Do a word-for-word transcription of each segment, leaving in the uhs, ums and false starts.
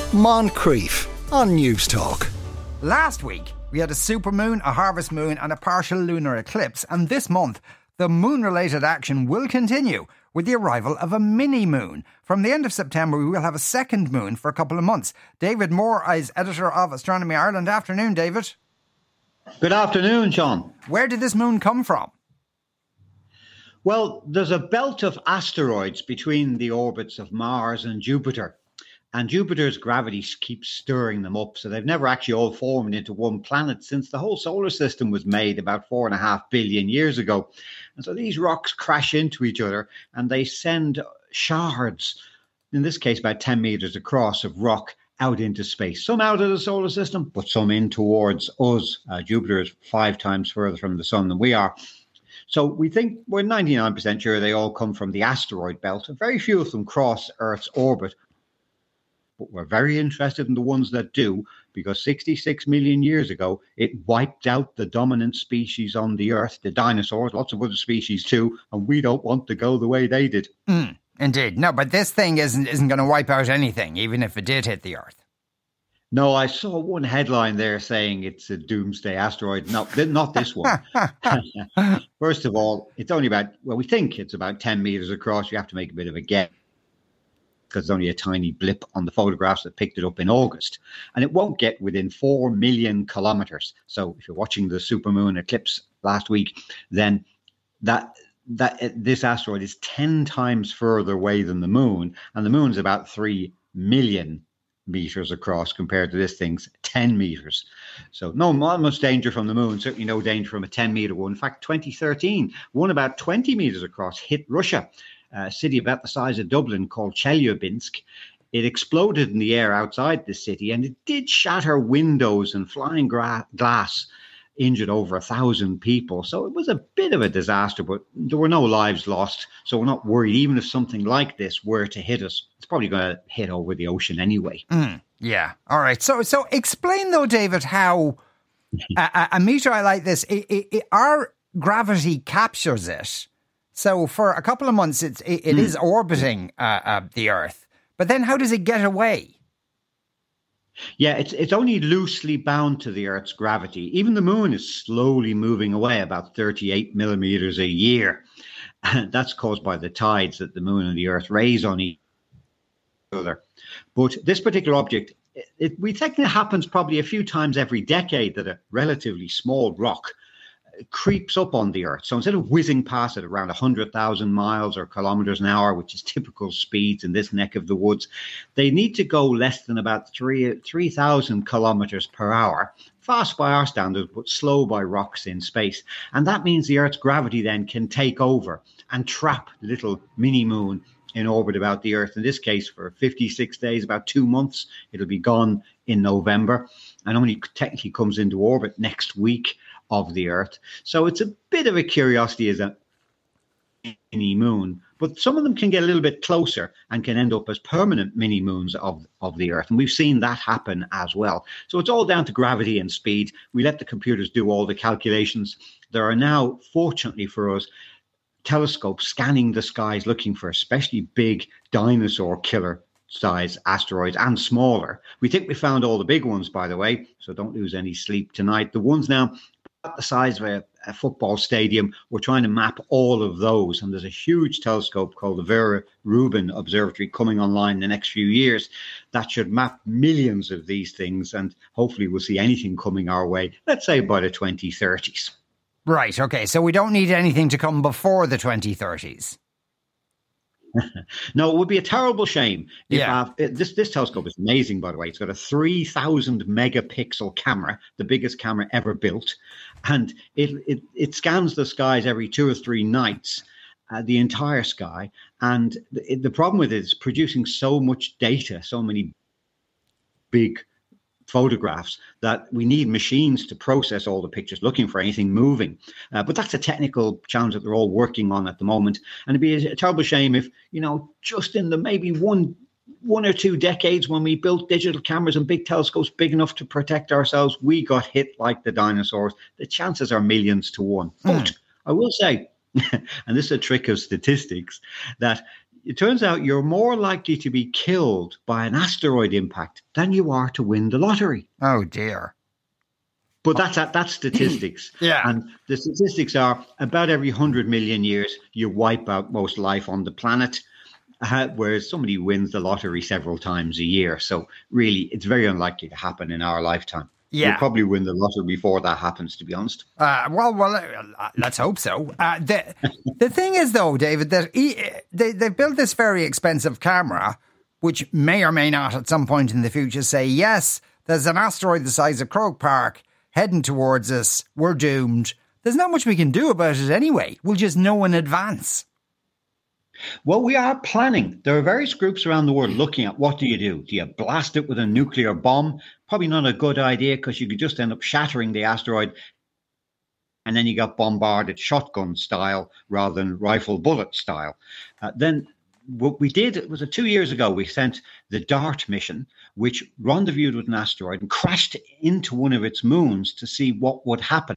Moncrief on News Talk. Last week, we had a supermoon, a harvest moon and a partial lunar eclipse, and this month, the moon-related action will continue with the arrival of a mini-moon. From the end of September, we will have a second moon for a couple of months. David Moore is editor of Astronomy Ireland. Afternoon, David. Good afternoon, John. Where did this moon come from? Well, there's a belt of asteroids between the orbits of Mars and Jupiter. And Jupiter's gravity keeps stirring them up. So they've never actually all formed into one planet since the whole solar system was made about four and a half billion years ago. And so these rocks crash into each other and they send shards, in this case about ten meters across, of rock out into space. Some out of the solar system, but some in towards us. Uh, Jupiter is five times further from the sun than we are. So we think we're ninety-nine percent sure they all come from the asteroid belt. Very few of them cross Earth's orbit. But we're very interested in the ones that do, because sixty-six million years ago, it wiped out the dominant species on the Earth, the dinosaurs, lots of other species too, and we don't want to go the way they did. Mm, indeed. No, but this thing isn't, isn't going to wipe out anything, even if it did hit the Earth. No, I saw one headline there saying it's a doomsday asteroid. No, not this one. First of all, it's only about, well, we think it's about ten meters across. You have to make a bit of a guess, because it's only a tiny blip on the photographs that picked it up in August. And it won't get within four million kilometers. So if you're watching the supermoon eclipse last week, then that that this asteroid is ten times further away than the moon. And the moon's about three million meters across compared to this thing's ten meters. So no much danger from the moon, certainly no danger from a ten meter one. In fact, twenty thirteen, one about twenty meters across hit Russia. A city about the size of Dublin called Chelyabinsk. It exploded in the air outside the city, and it did shatter windows and flying gra- glass, injured over a thousand people. So it was a bit of a disaster, but there were no lives lost. So we're not worried. Even if something like this were to hit us, it's probably going to hit over the ocean anyway. Mm, yeah. All right. So so explain, though, David, how a, a meteorite like this, it, it, it, our gravity captures it. So for a couple of months, it's, it, it mm. is orbiting uh, uh, the Earth. But then how does it get away? Yeah, it's it's only loosely bound to the Earth's gravity. Even the moon is slowly moving away about thirty-eight millimeters a year. And that's caused by the tides that the moon and the Earth raise on each other. But this particular object, it, we think it happens probably a few times every decade that a relatively small rock creeps up on the Earth. So instead of whizzing past it around one hundred thousand miles or kilometers an hour, which is typical speeds in this neck of the woods, they need to go less than about three three thousand kilometers per hour. Fast by our standards, but slow by rocks in space. And that means the Earth's gravity then can take over and trap the little mini moon in orbit about the Earth. In this case, for fifty-six days, about two months, it'll be gone in November, and only technically comes into orbit next week of the Earth. So it's a bit of a curiosity as a mini moon, but some of them can get a little bit closer and can end up as permanent mini moons of, of the Earth. And we've seen that happen as well. So it's all down to gravity and speed. We let the computers do all the calculations. There are now, fortunately for us, telescopes scanning the skies looking for especially big dinosaur killer size asteroids and smaller. We think we found all the big ones, by the way, so don't lose any sleep tonight. The ones now at the size of a, a football stadium, we're trying to map all of those. And there's a huge telescope called the Vera Rubin Observatory coming online in the next few years that should map millions of these things. And hopefully we'll see anything coming our way, let's say by the twenty thirties. Right. Okay. So we don't need anything to come before the twenty thirties. No, it would be a terrible shame. If Yeah. uh, this this telescope is amazing, by the way. It's got a three thousand megapixel camera, the biggest camera ever built, and it it, it scans the skies every two or three nights, uh, the entire sky. And the, the problem with it is producing so much data, so many big photographs, that we need machines to process all the pictures looking for anything moving. Uh, but that's a technical challenge that they're all working on at the moment. And it'd be a, a terrible shame if, you know, just in the maybe one one or two decades when we built digital cameras and big telescopes big enough to protect ourselves, we got hit like the dinosaurs. The chances are millions to one. Mm. But I will say, and this is a trick of statistics, that it turns out you're more likely to be killed by an asteroid impact than you are to win the lottery. Oh, dear. But that's that's statistics. Yeah. And the statistics are about every one hundred million years, you wipe out most life on the planet, uh, whereas somebody wins the lottery several times a year. So really, it's very unlikely to happen in our lifetime. Yeah. We'll probably win the lottery before that happens, to be honest. Uh, well, well, uh, let's hope so. Uh, the the thing is, though, David, that he, they they built this very expensive camera, which may or may not at some point in the future say, yes, there's an asteroid the size of Croke Park heading towards us. We're doomed. There's not much we can do about it anyway. We'll just know in advance. Well, we are planning. There are various groups around the world looking at what do you do? Do you blast it with a nuclear bomb? Probably not a good idea because you could just end up shattering the asteroid and then you got bombarded shotgun style rather than rifle bullet style. Uh, then what we did, it was a two years ago, we sent the DART mission, which rendezvoused with an asteroid and crashed into one of its moons to see what would happen.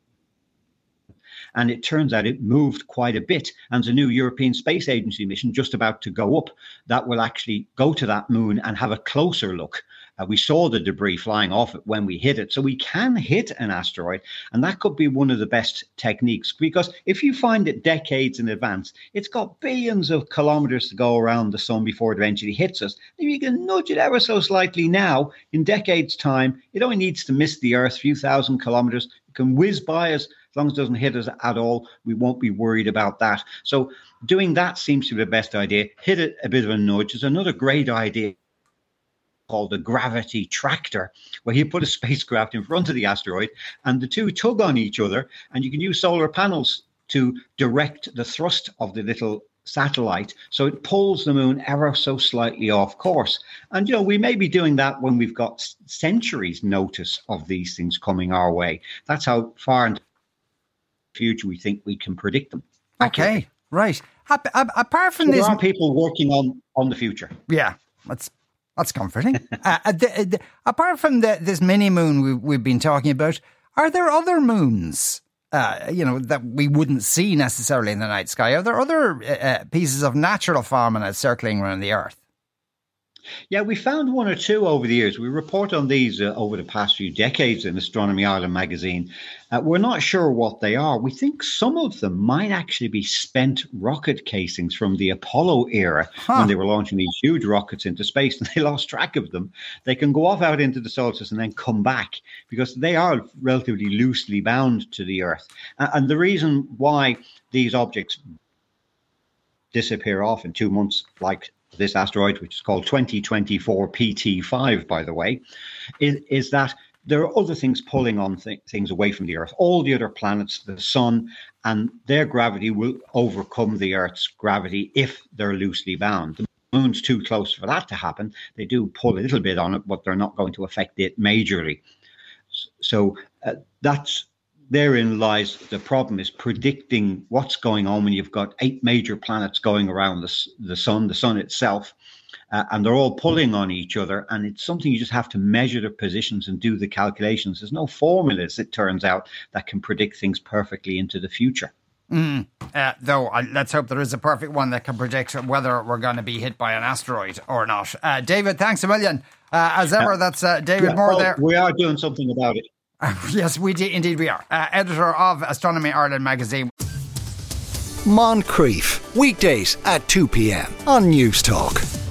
And it turns out it moved quite a bit. And there's a new European Space Agency mission just about to go up that will actually go to that moon and have a closer look. Uh, we saw the debris flying off it when we hit it. So we can hit an asteroid. And that could be one of the best techniques, because if you find it decades in advance, it's got billions of kilometers to go around the sun before it eventually hits us. If you can nudge it ever so slightly now, in decades' time, it only needs to miss the Earth a few thousand kilometers. It can whiz by us. As long as it doesn't hit us at all, we won't be worried about that. So doing that seems to be the best idea. Hit it a bit of a nudge. There's another great idea called the gravity tractor, where you put a spacecraft in front of the asteroid and the two tug on each other, and you can use solar panels to direct the thrust of the little satellite so it pulls the moon ever so slightly off course. And you know, we may be doing that when we've got centuries notice of these things coming our way. That's how far into the future we think we can predict them. Okay, right. Apart from so this, there are people working on on the future. Yeah, that's that's comforting. uh, the, the, apart from the, this mini moon we, we've been talking about, are there other moons, uh, you know, that we wouldn't see necessarily in the night sky? Are there other uh, pieces of natural phenomena circling around the Earth? Yeah, we found one or two over the years. We report on these uh, over the past few decades in Astronomy Ireland magazine. Uh, we're not sure what they are. We think some of them might actually be spent rocket casings from the Apollo era, huh. when they were launching these huge rockets into space and they lost track of them. They can go off out into the solar system and then come back because they are relatively loosely bound to the Earth. Uh, and the reason why these objects disappear off in two months, like this asteroid, which is called twenty twenty-four P T five, by the way, is, is that there are other things pulling on th- things away from the Earth. All the other planets, the sun, and their gravity will overcome the Earth's gravity if they're loosely bound. The moon's too close for that to happen. They do pull a little bit on it, but they're not going to affect it majorly. So uh, that's therein lies the problem, is predicting what's going on when you've got eight major planets going around the, the sun, the sun itself, uh, and they're all pulling on each other. And it's something you just have to measure their positions and do the calculations. There's no formulas, it turns out, that can predict things perfectly into the future. Mm. Uh, though, uh, let's hope there is a perfect one that can predict whether we're going to be hit by an asteroid or not. Uh, David, thanks a million. Uh, as ever, that's uh, David yeah, Moore well, there. We are doing something about it. Yes, we do, indeed we are. Uh, editor of Astronomy Ireland magazine. Moncrief, weekdays at two p.m. on News Talk.